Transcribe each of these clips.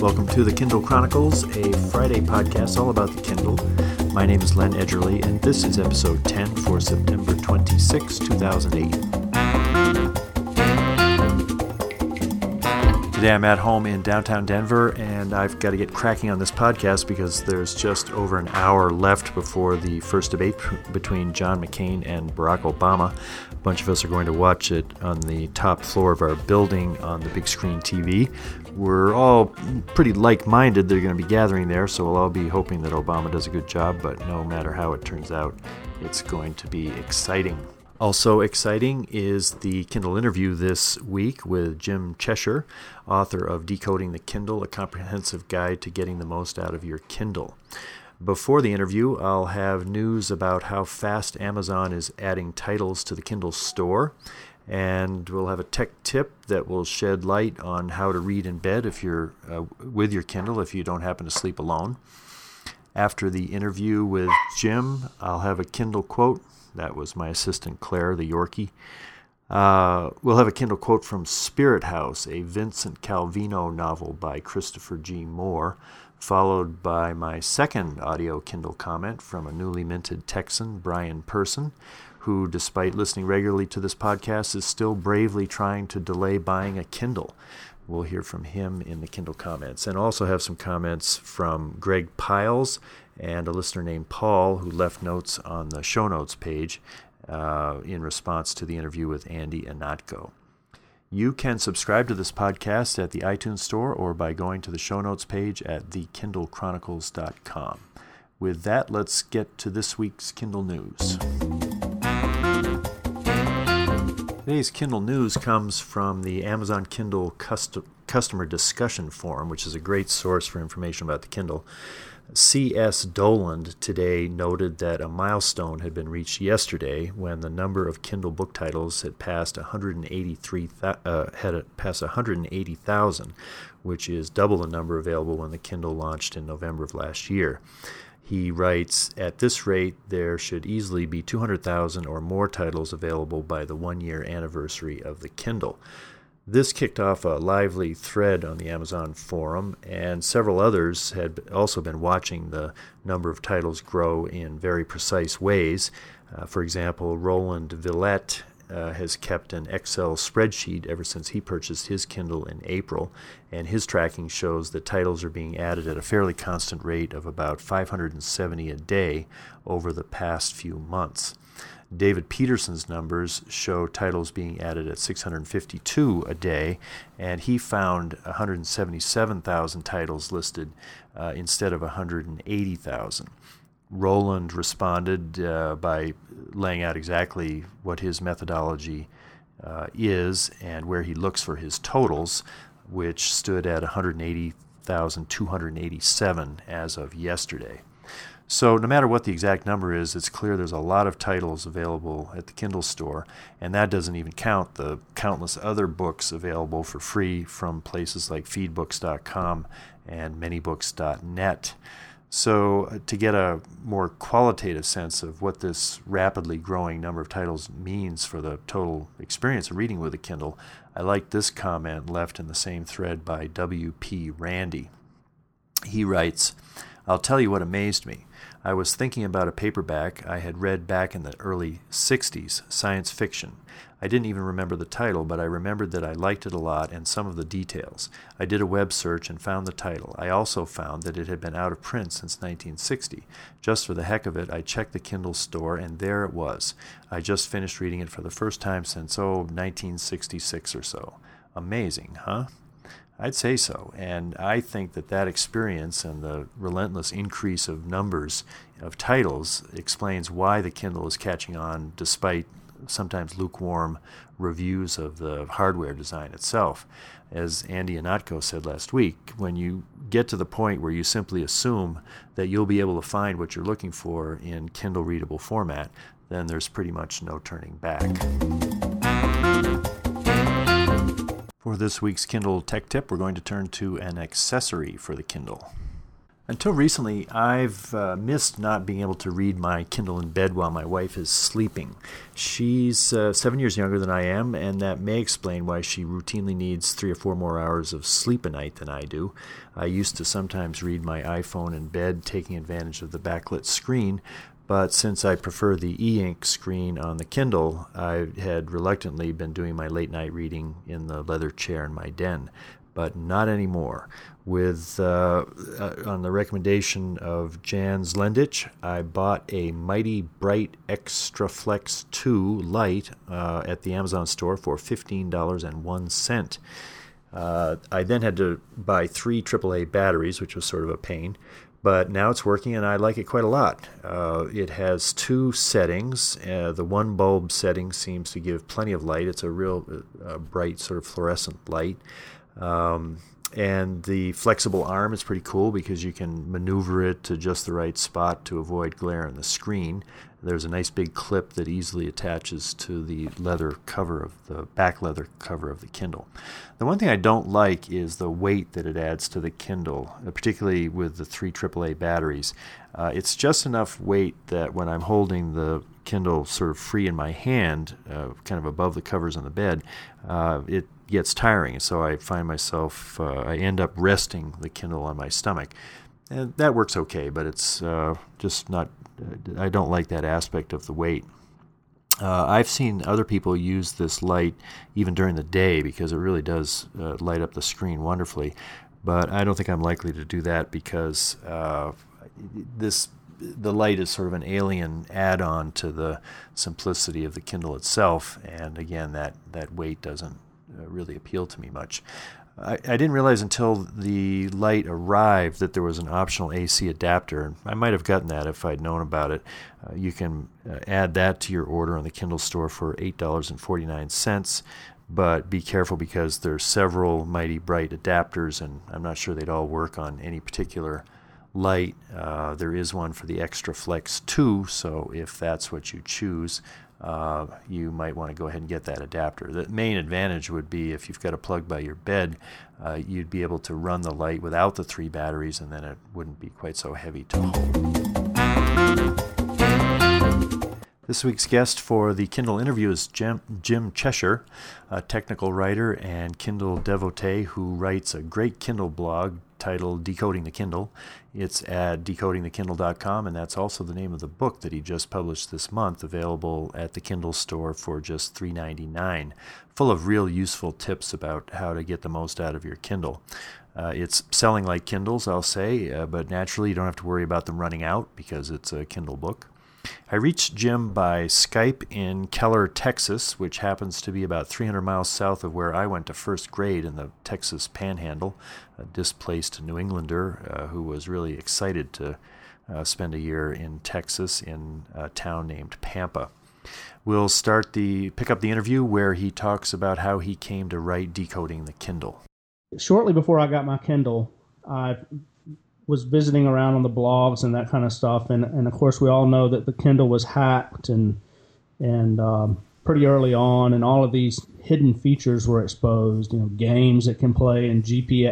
Welcome to the Kindle Chronicles, a Friday podcast all about the Kindle. My name is Len Edgerly, and this is episode 10 for September 26, 2008. Today I'm at home in downtown Denver, and I've got to get cracking on this podcast because there's just over an hour left before the first debate between John McCain and Barack Obama. A bunch of us are going to watch it on the top floor of our building on the big screen TV. We're all pretty like-minded. They're going to be gathering there, so we'll all be hoping that Obama does a good job, but no matter how it turns out, it's going to be exciting. Also exciting is the Kindle interview this week with Jim Cheshire, author of Decoding the Kindle, a comprehensive guide to getting the most out of your Kindle. Before the interview, I'll have news about how fast Amazon is adding titles to the Kindle store, and we'll have a tech tip that will shed light on how to read in bed if you're with your Kindle if you don't happen to sleep alone. After the interview with Jim, I'll have a Kindle quote. That was my assistant, Claire, the Yorkie. We'll have a Kindle quote from Spirit House, a Vincent Calvino novel by Christopher G. Moore, followed by my second audio Kindle comment from a newly minted Texan, Brian Person, who, despite listening regularly to this podcast, is still bravely trying to delay buying a Kindle. We'll hear from him in the Kindle comments, and also have some comments from Greg Piles and a listener named Paul, who left notes on the show notes page in response to the interview with Andy Ihnatko. You can subscribe to this podcast at the iTunes Store or by going to the show notes page at thekindlechronicles.com. With that, let's get to this week's Kindle News. Today's Kindle News comes from the Amazon Kindle Customer Discussion Forum, which is a great source for information about the Kindle. C.S. Doland today noted that a milestone had been reached yesterday when the number of Kindle book titles had passed 180,000, which is double the number available when the Kindle launched in November of last year. He writes, at this rate, there should easily be 200,000 or more titles available by the one-year anniversary of the Kindle. This kicked off a lively thread on the Amazon forum, and several others had also been watching the number of titles grow in very precise ways. For example, Roland Villette has kept an Excel spreadsheet ever since he purchased his Kindle in April, and his tracking shows that titles are being added at a fairly constant rate of about 570 a day over the past few months. David Peterson's numbers show titles being added at 652 a day, and he found 177,000 titles listed instead of 180,000. Roland responded by laying out exactly what his methodology is and where he looks for his totals, which stood at 180,287 as of yesterday. So no matter what the exact number is, it's clear there's a lot of titles available at the Kindle store, and that doesn't even count the countless other books available for free from places like feedbooks.com and manybooks.net. So to get a more qualitative sense of what this rapidly growing number of titles means for the total experience of reading with a Kindle, I like this comment left in the same thread by W.P. Randy. He writes, I'll tell you what amazed me. I was thinking about a paperback I had read back in the early 60s, science fiction. I didn't even remember the title, but I remembered that I liked it a lot and some of the details. I did a web search and found the title. I also found that it had been out of print since 1960. Just for the heck of it, I checked the Kindle store, and there it was. I just finished reading it for the first time since, 1966 or so. Amazing, huh? I'd say so, and I think that experience and the relentless increase of numbers of titles explains why the Kindle is catching on despite sometimes lukewarm reviews of the hardware design itself. As Andy Ihnatko said last week, when you get to the point where you simply assume that you'll be able to find what you're looking for in Kindle readable format, then there's pretty much no turning back. For this week's Kindle Tech Tip, we're going to turn to an accessory for the Kindle. Until recently, I've missed not being able to read my Kindle in bed while my wife is sleeping. She's 7 years younger than I am, and that may explain why she routinely needs 3 or 4 more hours of sleep a night than I do. I used to sometimes read my iPhone in bed, taking advantage of the backlit screen, but since I prefer the e-ink screen on the Kindle, I had reluctantly been doing my late-night reading in the leather chair in my den. But not anymore. With on the recommendation of Jan Zlendich, I bought a Mighty Bright Extra Flex 2 Lite at the Amazon store for $15.01. I then had to buy 3 AAA batteries, which was sort of a pain. But now it's working, and I like it quite a lot. It has 2 settings. The one bulb setting seems to give plenty of light. It's a real bright sort of fluorescent light. And the flexible arm is pretty cool because you can maneuver it to just the right spot to avoid glare on the screen. There's a nice big clip that easily attaches to the leather cover of the back leather cover of the Kindle. The one thing I don't like is the weight that it adds to the Kindle, particularly with the 3 AAA batteries. It's just enough weight that when I'm holding the Kindle sort of free in my hand, kind of above the covers on the bed, it gets tiring. So I find myself, I end up resting the Kindle on my stomach. And that works okay, but it's just not, I don't like that aspect of the weight. I've seen other people use this light even during the day because it really does light up the screen wonderfully. But I don't think I'm likely to do that because the light is sort of an alien add-on to the simplicity of the Kindle itself. And again, that weight doesn't really appeal to me much. I didn't realize until the light arrived that there was an optional AC adapter. I might have gotten that if I'd known about it. You can add that to your order on the Kindle store for $8.49, but be careful because there's several Mighty Bright adapters, and I'm not sure they'd all work on any particular light. There is one for the Extra Flex 2, so if that's what you choose, you might want to go ahead and get that adapter. The main advantage would be if you've got a plug by your bed, you'd be able to run the light without the 3 batteries, and then it wouldn't be quite so heavy to hold. This week's guest for the Kindle interview is Jim Cheshire, a technical writer and Kindle devotee who writes a great Kindle blog titled Decoding the Kindle. It's at decodingthekindle.com, and that's also the name of the book that he just published this month, available at the Kindle store for just $3.99, full of real useful tips about how to get the most out of your Kindle. It's selling like Kindles, I'll say, but naturally you don't have to worry about them running out because it's a Kindle book. I reached Jim by Skype in Keller, Texas, which happens to be about 300 miles south of where I went to first grade in the Texas Panhandle, a displaced New Englander who was really excited to spend a year in Texas in a town named Pampa. We'll pick up the interview where he talks about how he came to write Decoding the Kindle. Shortly before I got my Kindle, I was visiting around on the blogs and that kind of stuff, and of course we all know that the Kindle was hacked and pretty early on, and all of these hidden features were exposed, games it can play and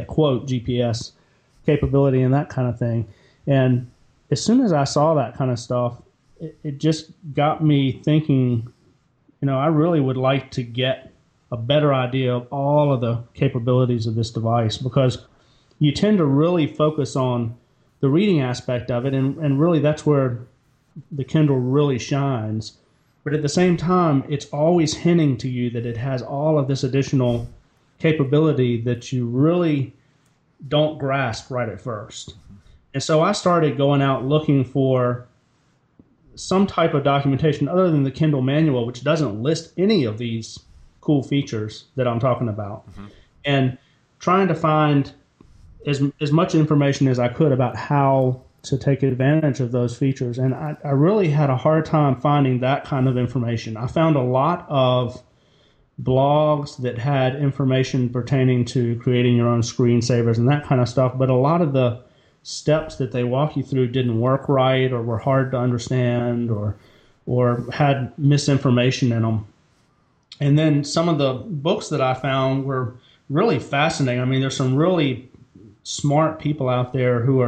GPS capability and that kind of thing. And as soon as I saw that kind of stuff, it just got me thinking, I really would like to get a better idea of all of the capabilities of this device, because you tend to really focus on the reading aspect of it, and really that's where the Kindle really shines. But at the same time, it's always hinting to you that it has all of this additional capability that you really don't grasp right at first. And so I started going out looking for some type of documentation other than the Kindle manual, which doesn't list any of these cool features that I'm talking about, and trying to find as much information as I could about how to take advantage of those features. And I really had a hard time finding that kind of information. I found a lot of blogs that had information pertaining to creating your own screensavers and that kind of stuff, but a lot of the steps that they walk you through didn't work right, or were hard to understand, or had misinformation in them. And then some of the books that I found were really fascinating. I mean, there's some really smart people out there who are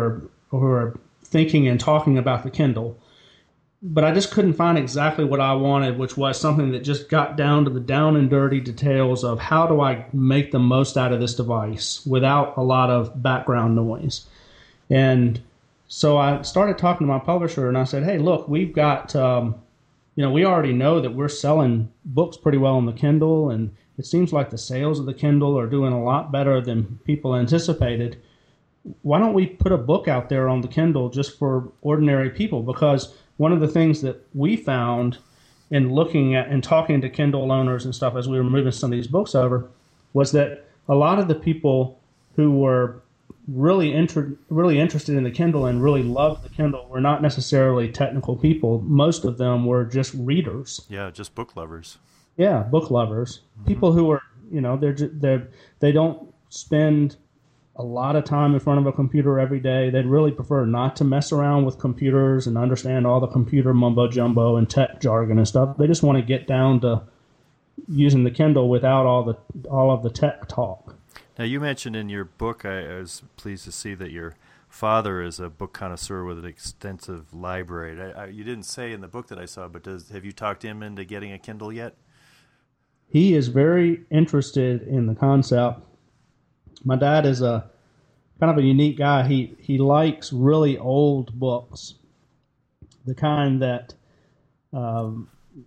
are thinking and talking about the Kindle, but I just couldn't find exactly what I wanted, which was something that just got down to the down and dirty details of how do I make the most out of this device without a lot of background noise. And so I started talking to my publisher, and I said, hey, look, we've got, we already know that we're selling books pretty well on the Kindle, and it seems like the sales of the Kindle are doing a lot better than people anticipated. Why don't we put a book out there on the Kindle just for ordinary people? Because one of the things that we found in looking at and talking to Kindle owners and stuff as we were moving some of these books over was that a lot of the people who were really interested in the Kindle and really loved the Kindle were not necessarily technical people. Most of them were just readers. Yeah, just book lovers. Yeah, book lovers. Mm-hmm. People who are, they don't spend a lot of time in front of a computer every day. They'd really prefer not to mess around with computers and understand all the computer mumbo jumbo and tech jargon and stuff. They just want to get down to using the Kindle without all of the tech talk. Now, you mentioned in your book, I was pleased to see that your father is a book connoisseur with an extensive library. You didn't say in the book that I saw, but have you talked him into getting a Kindle yet? He is very interested in the concept. My dad is a kind of a unique guy. He likes really old books, the kind that garner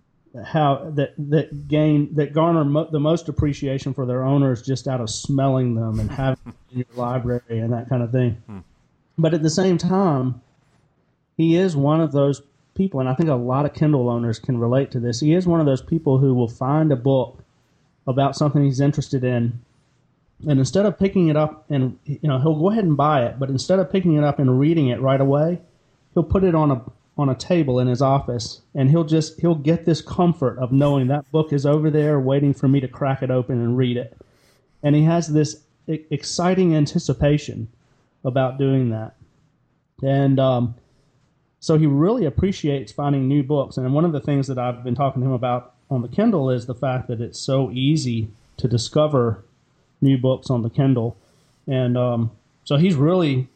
the most appreciation for their owners just out of smelling them and having them in your library and that kind of thing. But at the same time, he is one of those people, and I think a lot of Kindle owners can relate to this. He is one of those people who will find a book about something he's interested in, and instead of picking it up and he'll go ahead and buy it, but instead of picking it up and reading it right away, he'll put it on a table in his office, and he'll get this comfort of knowing that book is over there waiting for me to crack it open and read it. And he has this exciting anticipation about doing that. And so he really appreciates finding new books. And one of the things that I've been talking to him about on the Kindle is the fact that it's so easy to discover new books on the Kindle. And so he's really,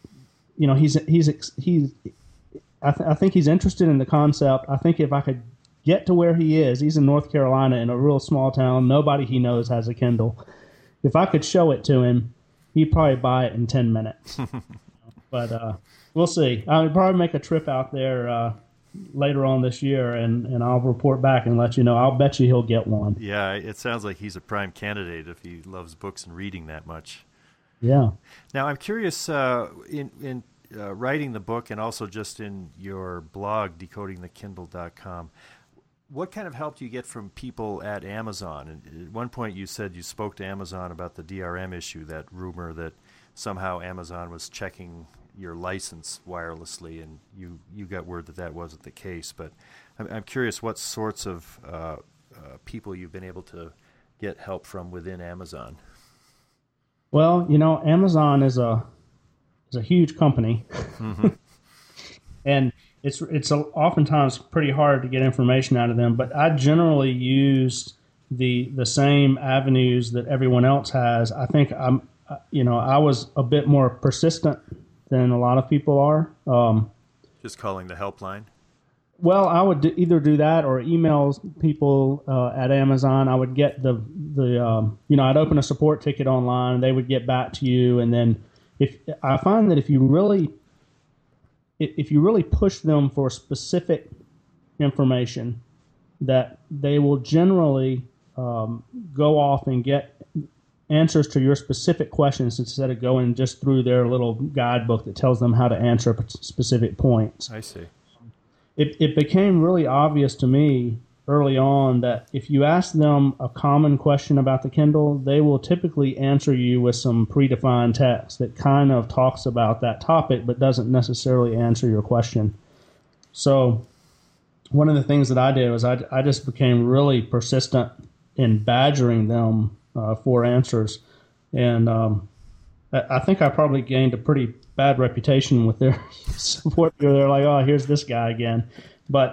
I think he's interested in the concept. I think if I could get to where he is, he's in North Carolina in a real small town. Nobody he knows has a Kindle. If I could show it to him, he'd probably buy it in 10 minutes. But we'll see. I'll probably make a trip out there later on this year, and I'll report back and let you know. I'll bet you he'll get one. Yeah, it sounds like he's a prime candidate if he loves books and reading that much. Yeah. Now, I'm curious, in writing the book and also just in your blog, decodingthekindle.com, what kind of help do you get from people at Amazon? And at one point you said you spoke to Amazon about the DRM issue, that rumor that somehow Amazon was checking your license wirelessly, and you got word that wasn't the case. But I'm curious what sorts of people you've been able to get help from within Amazon. Well, Amazon is a huge company, mm-hmm. and it's oftentimes pretty hard to get information out of them. But I generally used the same avenues that everyone else has. I think I was a bit more persistent than a lot of people are. Just calling the helpline? Well, I would either do that or email people at Amazon. I would get I'd open a support ticket online. They would get back to you, and then I find that if you really push them for specific information, that they will generally go off and get answers to your specific questions instead of going just through their little guidebook that tells them how to answer specific points. I see. It became really obvious to me early on that if you ask them a common question about the Kindle, they will typically answer you with some predefined text that kind of talks about that topic but doesn't necessarily answer your question. So one of the things that I did was I just became really persistent in badgering them for answers. And I think I probably gained a pretty bad reputation with their support. They're like, oh, here's this guy again. But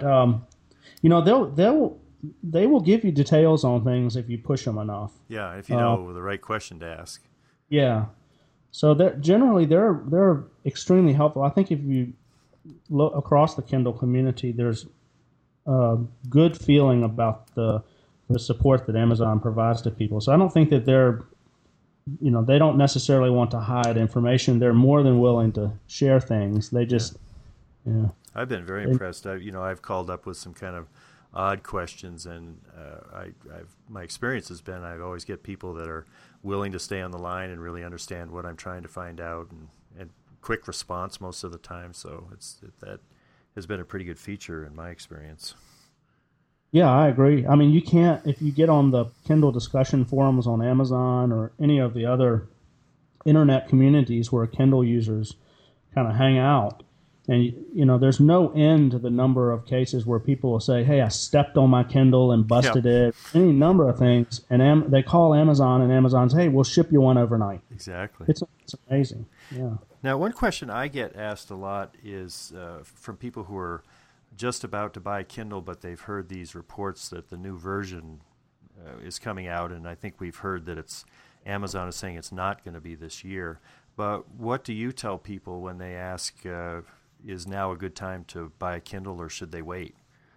they will give you details on things if you push them enough. Yeah, if you know the right question to ask. Yeah, So they're extremely helpful. I think if you look across the Kindle community, there's a good feeling about the support that Amazon provides to people. So I don't think that they don't necessarily want to hide information. They're more than willing to share things. They just, yeah. I've been very impressed. I've called up with some kind of odd questions, and my experience has been I always get people that are willing to stay on the line and really understand what I'm trying to find out, and quick response most of the time. So that has been a pretty good feature in my experience. Yeah, I agree. I mean, you can't, if you get on the Kindle discussion forums on Amazon or any of the other internet communities where Kindle users kind of hang out, and there's no end to the number of cases where people will say, "Hey, I stepped on my Kindle and busted it." Any number of things, and they call Amazon, and Amazon's, "Hey, we'll ship you one overnight." Exactly. It's amazing. Yeah. Now, one question I get asked a lot is from people who are just about to buy Kindle, but they've heard these reports that the new version is coming out, and I think we've heard that Amazon is saying it's not going to be this year. But what do you tell people when they ask, is now a good time to buy a Kindle, or should they wait?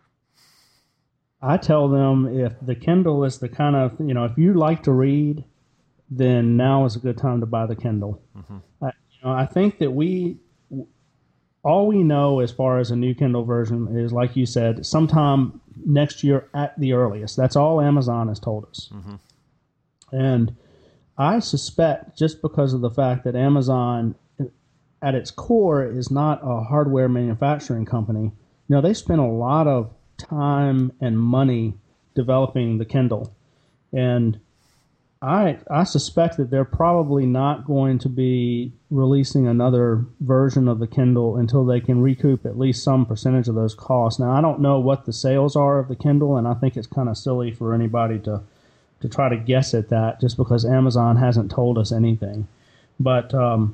I tell them if the Kindle is the kind of, if you like to read, then now is a good time to buy the Kindle. Mm-hmm. I think that all we know as far as a new Kindle version is, like you said, sometime next year at the earliest. That's all Amazon has told us. Mm-hmm. And I suspect, just because of the fact that Amazon, at its core, is not a hardware manufacturing company, they spend a lot of time and money developing the Kindle. And I suspect that they're probably not going to be releasing another version of the Kindle until they can recoup at least some percentage of those costs. Now, I don't know what the sales are of the Kindle, and I think it's kind of silly for anybody to try to guess at that just because Amazon hasn't told us anything. But,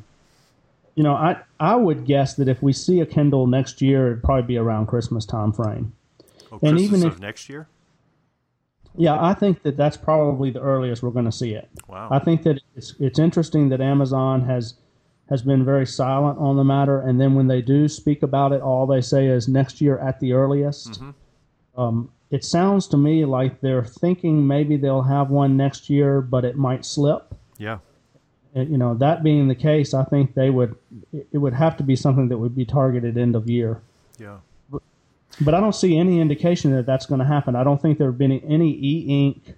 I would guess that if we see a Kindle next year, it'd probably be around Christmas time frame. Oh, and Christmas of next year? Yeah, I think that that's probably the earliest we're going to see it. Wow. I think that it's interesting that Amazon has been very silent on the matter, and then when they do speak about it, all they say is next year at the earliest. Mm-hmm. It sounds to me like they're thinking maybe they'll have one next year, but it might slip. Yeah. That being the case, I think it would have to be something that would be targeted end of year. Yeah. But I don't see any indication that that's going to happen. I don't think there have been any e-ink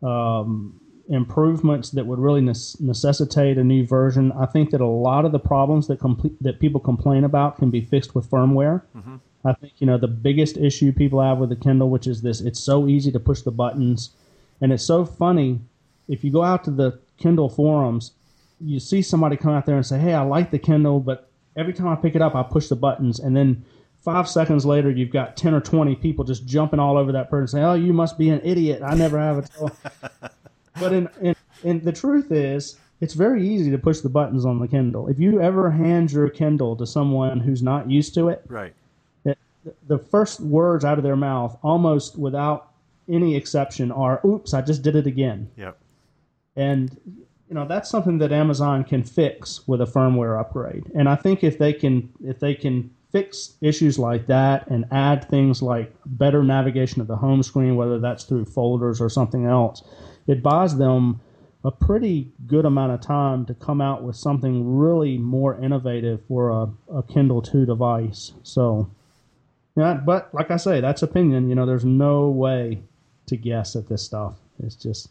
improvements that would really necessitate a new version. I think that a lot of the problems that people complain about can be fixed with firmware. Mm-hmm. I think the biggest issue people have with the Kindle, which is this: it's so easy to push the buttons, and it's so funny. If you go out to the Kindle forums, you see somebody come out there and say, "Hey, I like the Kindle, but every time I pick it up, I push the buttons," and then 5 seconds later, you've got 10 or 20 people just jumping all over that person saying, "Oh, you must be an idiot. I never have it." But in the truth is, it's very easy to push the buttons on the Kindle. If you ever hand your Kindle to someone who's not used to it, right, the first words out of their mouth, almost without any exception, are, "Oops, I just did it again." Yep. And that's something that Amazon can fix with a firmware upgrade. And I think if they can fix issues like that and add things like better navigation of the home screen, whether that's through folders or something else, it buys them a pretty good amount of time to come out with something really more innovative for a Kindle 2 device. So, yeah, but like I say, that's opinion. There's no way to guess at this stuff. It's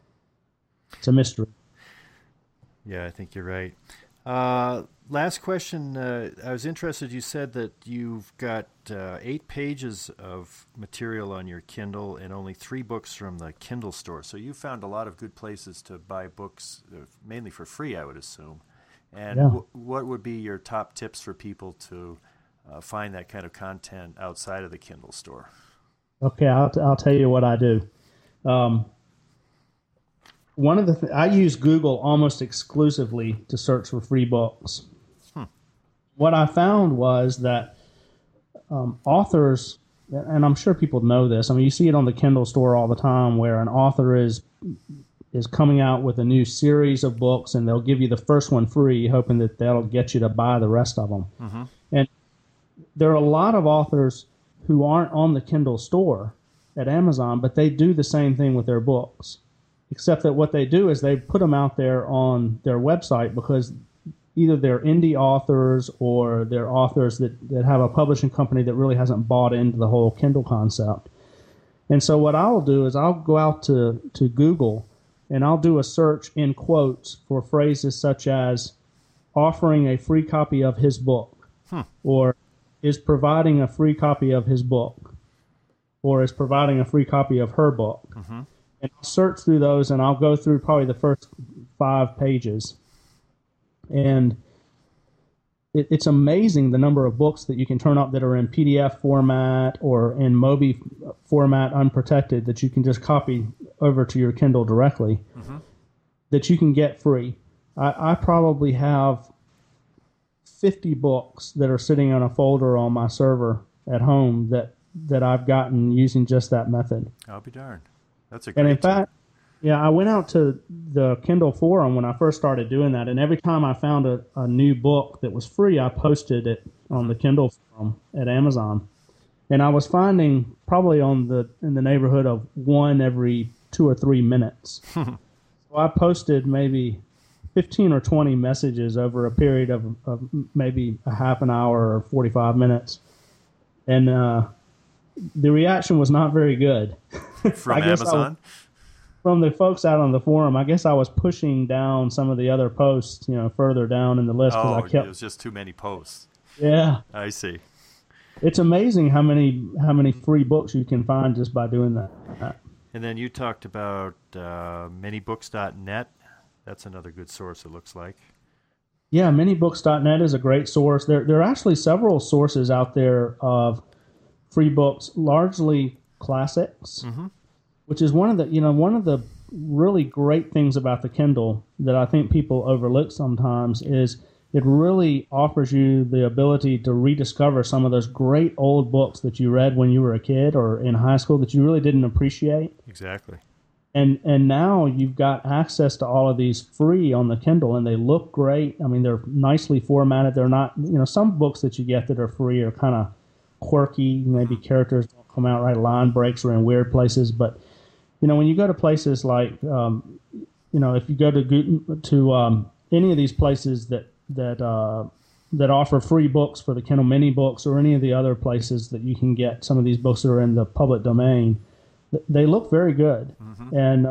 a mystery. Yeah, I think you're right. Last question. I was interested. You said that you've got 8 pages of material on your Kindle and only 3 books from the Kindle store. So you found a lot of good places to buy books, mainly for free, I would assume. And yeah. What would be your top tips for people to find that kind of content outside of the Kindle store? Okay, I'll tell you what I do. One of the I use Google almost exclusively to search for free books. What I found was that authors, and I'm sure people know this, I mean, you see it on the Kindle store all the time, where an author is is coming out with a new series of books, and they'll give you the first one free, hoping that that'll get you to buy the rest of them. Mm-hmm. And there are a lot of authors who aren't on the Kindle store at Amazon, but they do the same thing with their books, except that what they do is they put them out there on their website because either they're indie authors or they're authors that have a publishing company that really hasn't bought into the whole Kindle concept. And so what I'll do is I'll go out to Google and I'll do a search in quotes for phrases such as offering a free copy of his book, or is providing a free copy of his book, or is providing a free copy of her book. Mm-hmm. And I'll search through those, and I'll go through probably the first 5 pages. And it's amazing the number of books that you can turn up that are in PDF format or in Mobi format unprotected that you can just copy over to your Kindle directly, that you can get free. I probably have 50 books that are sitting on a folder on my server at home that I've gotten using just that method. I'll be darned. That's a great And in tip. fact, yeah, I went out to the Kindle forum when I first started doing that, and every time I found a new book that was free, I posted it on the Kindle forum at Amazon. And I was finding probably in the neighborhood of one every 2 or 3 minutes. So I posted maybe 15 or 20 messages over a period of maybe a half an hour or 45 minutes. And the reaction was not very good. From Amazon? From the folks out on the forum. I guess I was pushing down some of the other posts, further down in the list. Oh, I kept, it was just too many posts. Yeah. I see. It's amazing how many free books you can find just by doing that. And then you talked about minibooks.net. That's another good source, it looks like. Yeah, minibooks.net is a great source. There are actually several sources out there of free books, largely classics, which is one of the really great things about the Kindle that I think people overlook sometimes is it really offers you the ability to rediscover some of those great old books that you read when you were a kid or in high school that you really didn't appreciate. Exactly. And now you've got access to all of these free on the Kindle, and they look great. I mean, they're nicely formatted. They're not, some books that you get that are free are kind of quirky. Maybe characters don't come out right, line breaks are in weird places. But, when you go to places like, if you go to any of these places that offer free books for the Kindle Mini books or any of the other places that you can get some of these books that are in the public domain, they look very good. And,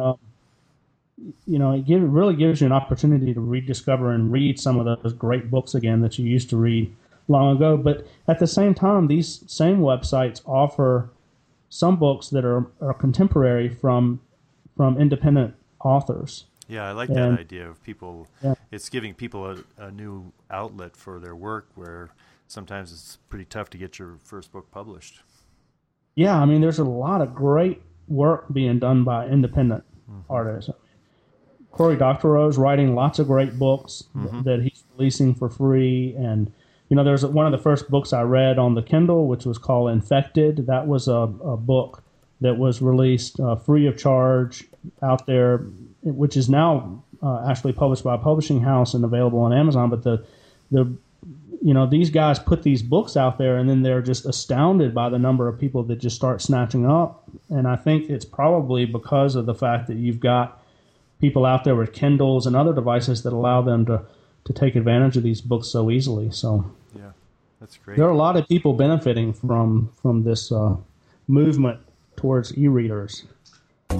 it really gives you an opportunity to rediscover and read some of those great books again that you used to read long ago. But at the same time, these same websites offer some books that are contemporary from independent authors. Yeah, I like that idea of people. Yeah. It's giving people a new outlet for their work where sometimes it's pretty tough to get your first book published. Yeah, I mean, there's a lot of great work being done by independent artists. Cory Doctorow is writing lots of great books that he's releasing for free. And, there's one of the first books I read on the Kindle, which was called Infected. That was a book that was released free of charge out there, which is now actually published by a publishing house and available on Amazon. But these guys put these books out there, and then they're just astounded by the number of people that just start snatching up. And I think it's probably because of the fact that you've got people out there with Kindles and other devices that allow them to take advantage of these books so easily. So yeah, that's great. There are a lot of people benefiting from this movement towards e-readers. I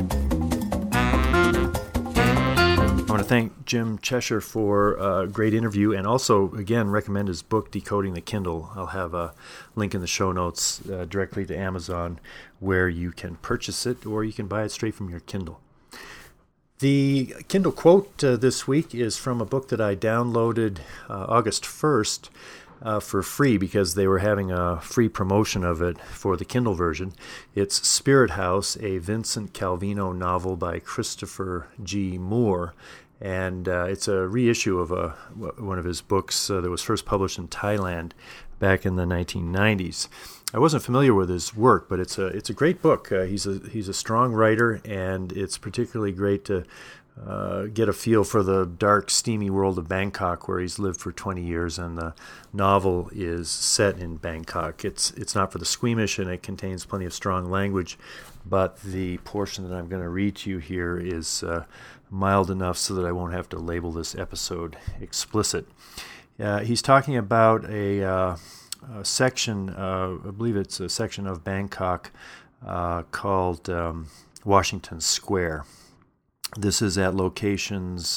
want to thank Jim Cheshire for a great interview, and also, again, recommend his book, Decoding the Kindle. I'll have a link in the show notes directly to Amazon where you can purchase it, or you can buy it straight from your Kindle. The Kindle quote this week is from a book that I downloaded August 1st for free because they were having a free promotion of it for the Kindle version. It's Spirit House, a Vincent Calvino novel by Christopher G. Moore. And it's a reissue of one of his books that was first published in Thailand back in the 1990s. I wasn't familiar with his work, but it's a great book. He's a strong writer, and it's particularly great to get a feel for the dark, steamy world of Bangkok, where he's lived for 20 years, and the novel is set in Bangkok. It's not for the squeamish, and it contains plenty of strong language, but the portion that I'm going to read to you here is mild enough so that I won't have to label this episode explicit. He's talking about a section, I believe it's a section of Bangkok called Washington Square. This is at locations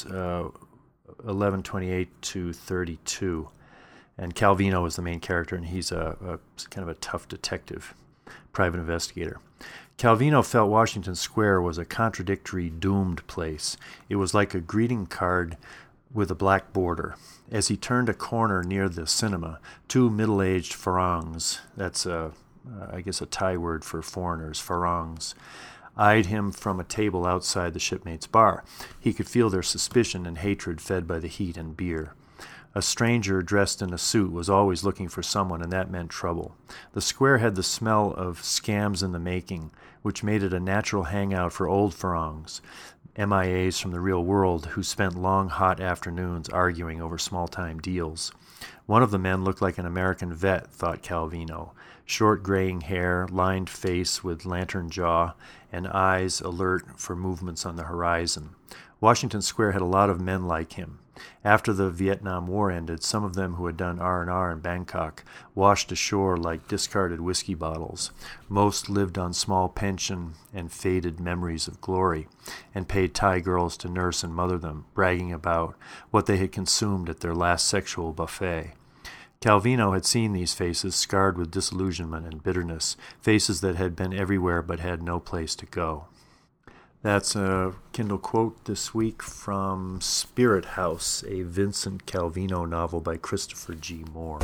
1128 to 32. And Calvino is the main character, and he's a kind of a tough detective, private investigator. Calvino felt Washington Square was a contradictory, doomed place. It was like a greeting card with a black border. As he turned a corner near the cinema, two middle-aged Farangs, that's I guess a Thai word for foreigners, Farangs, eyed him from a table outside the shipmates' bar. He could feel their suspicion and hatred fed by the heat and beer. A stranger dressed in a suit was always looking for someone, and that meant trouble. The square had the smell of scams in the making, which made it a natural hangout for old Farangs, MIAs from the real world, who spent long, hot afternoons arguing over small-time deals. One of the men looked like an American vet, thought Calvino. Short graying hair, lined face with lantern jaw, and eyes alert for movements on the horizon. Washington Square had a lot of men like him. After the Vietnam War ended, some of them who had done R&R in Bangkok washed ashore like discarded whiskey bottles. Most lived on small pension and faded memories of glory, and paid Thai girls to nurse and mother them, bragging about what they had consumed at their last sexual buffet. Calvino had seen these faces scarred with disillusionment and bitterness, faces that had been everywhere but had no place to go. That's a Kindle quote this week from Spirit House, a Vincent Calvino novel by Christopher G. Moore.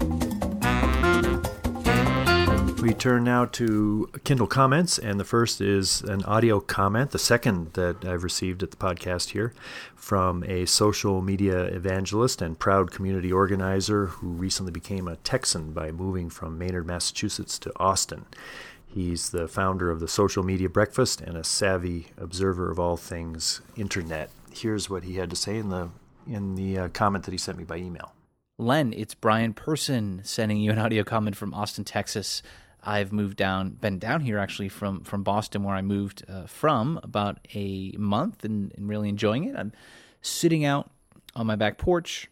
We turn now to Kindle comments, and the first is an audio comment, the second that I've received at the podcast here, from a social media evangelist and proud community organizer who recently became a Texan by moving from Maynard, Massachusetts to Austin. He's the founder of the Social Media Breakfast and a savvy observer of all things internet. Here's what he had to say in the comment that he sent me by email. Len, it's Brian Person sending you an audio comment from Austin, Texas. I've been down here actually from Boston, where I moved from about a month, and really enjoying it. I'm sitting out on my back porch,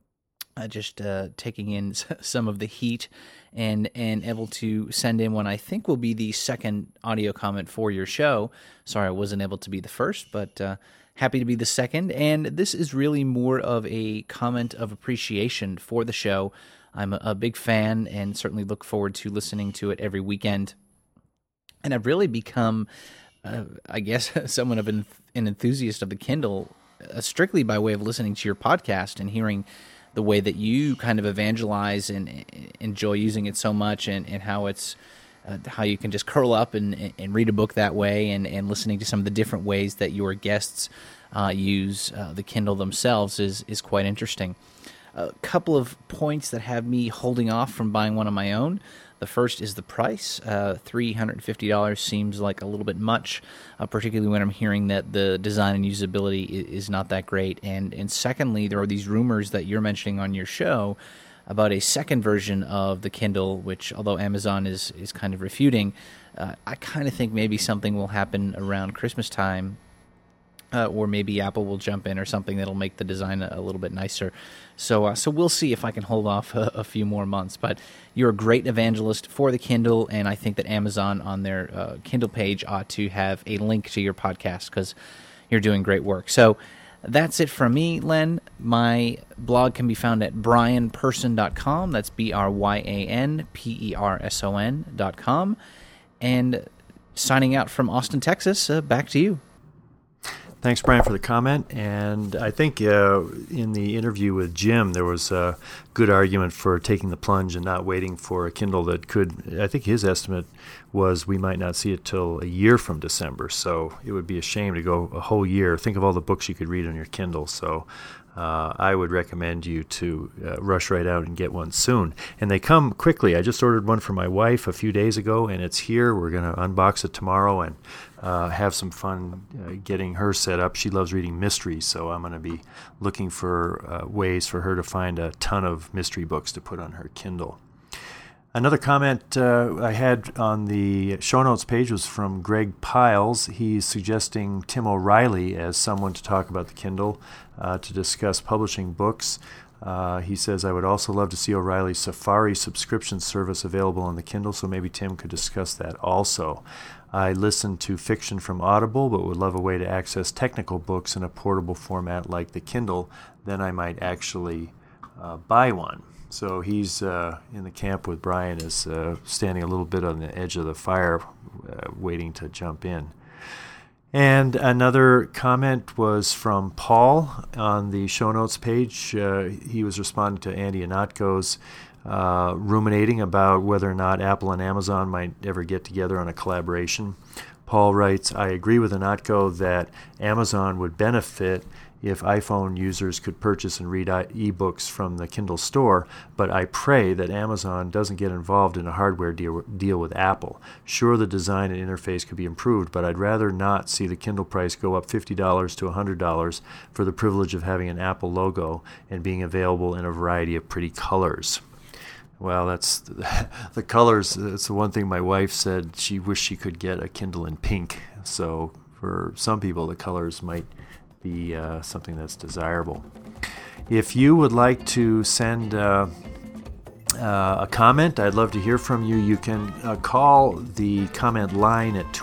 just taking in some of the heat, and able to send in what I think will be the second audio comment for your show. Sorry I wasn't able to be the first, but happy to be the second. And this is really more of a comment of appreciation for the show. I'm a big fan and certainly look forward to listening to it every weekend. And I've really become, I guess, somewhat of an enthusiast of the Kindle, strictly by way of listening to your podcast and hearing the way that you kind of evangelize and enjoy using it so much, and how it's how you can just curl up and read a book that way, and listening to some of the different ways that your guests use the Kindle themselves is quite interesting. A couple of points that have me holding off from buying one of my own. The first is the price. $350 seems like a little bit much, particularly when I'm hearing that the design and usability is not that great. And secondly, there are these rumors that you're mentioning on your show about a second version of the Kindle, which, although Amazon is kind of refuting, I kind of think maybe something will happen around Christmas time. Or maybe Apple will jump in or something that'll make the design a little bit nicer. So we'll see if I can hold off a few more months. But you're a great evangelist for the Kindle, and I think that Amazon on their Kindle page ought to have a link to your podcast, because you're doing great work. So that's it from me, Len. My blog can be found at bryanperson.com. That's BRYANPERSON.com. And signing out from Austin, Texas, back to you. Thanks, Brian, for the comment. And I think in the interview with Jim, there was a good argument for taking the plunge and not waiting for a Kindle that could, I think his estimate was we might not see it till a year from December. So it would be a shame to go a whole year. Think of all the books you could read on your Kindle. So I would recommend you to rush right out and get one soon. And they come quickly. I just ordered one for my wife a few days ago, and it's here. We're going to unbox it tomorrow and have some fun getting her set up. She loves reading mysteries, so I'm going to be looking for ways for her to find a ton of mystery books to put on her Kindle. Another comment I had on the show notes page was from Greg Piles. He's suggesting Tim O'Reilly as someone to talk about the Kindle, to discuss publishing books. He says, I would also love to see O'Reilly's Safari subscription service available on the Kindle, so maybe Tim could discuss that also. I listen to fiction from Audible, but would love a way to access technical books in a portable format like the Kindle. Then I might actually buy one. So he's in the camp with Brian, is standing a little bit on the edge of the fire, waiting to jump in. And another comment was from Paul on the show notes page. He was responding to Andy Ihnatko's ruminating about whether or not Apple and Amazon might ever get together on a collaboration. Paul writes, I agree with Ihnatko that Amazon would benefit if iPhone users could purchase and read ebooks from the Kindle store, but I pray that Amazon doesn't get involved in a hardware deal with Apple. Sure, the design and interface could be improved, but I'd rather not see the Kindle price go up $50 to $100 for the privilege of having an Apple logo and being available in a variety of pretty colors. Well, that's the colors. It's the one thing my wife said she wished she could get a Kindle in pink. So for some people, the colors might be something that's desirable. If you would like to send a comment, I'd love to hear from you. You can call the comment line at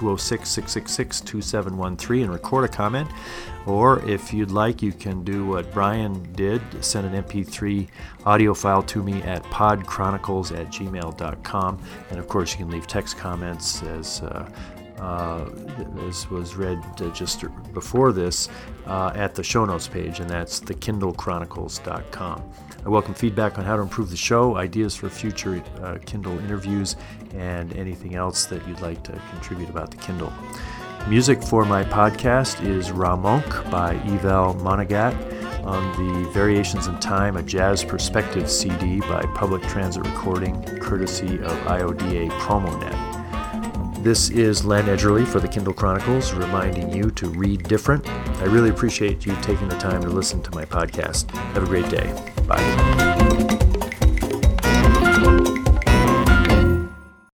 206-666-2713 and record a comment. Or if you'd like, you can do what Brian did, send an MP3 audio file to me at podchronicles@gmail.com. And of course, you can leave text comments as was read just before this at the show notes page, and that's thekindlechronicles.com. I welcome feedback on how to improve the show, ideas for future Kindle interviews, and anything else that you'd like to contribute about the Kindle. Music for my podcast is Ramonk by Evel Monagat on the Variations in Time, a Jazz Perspective CD by Public Transit Recording, courtesy of IODA PromoNet. This is Len Edgerly for the Kindle Chronicles, reminding you to read different. I really appreciate you taking the time to listen to my podcast. Have a great day. Bye.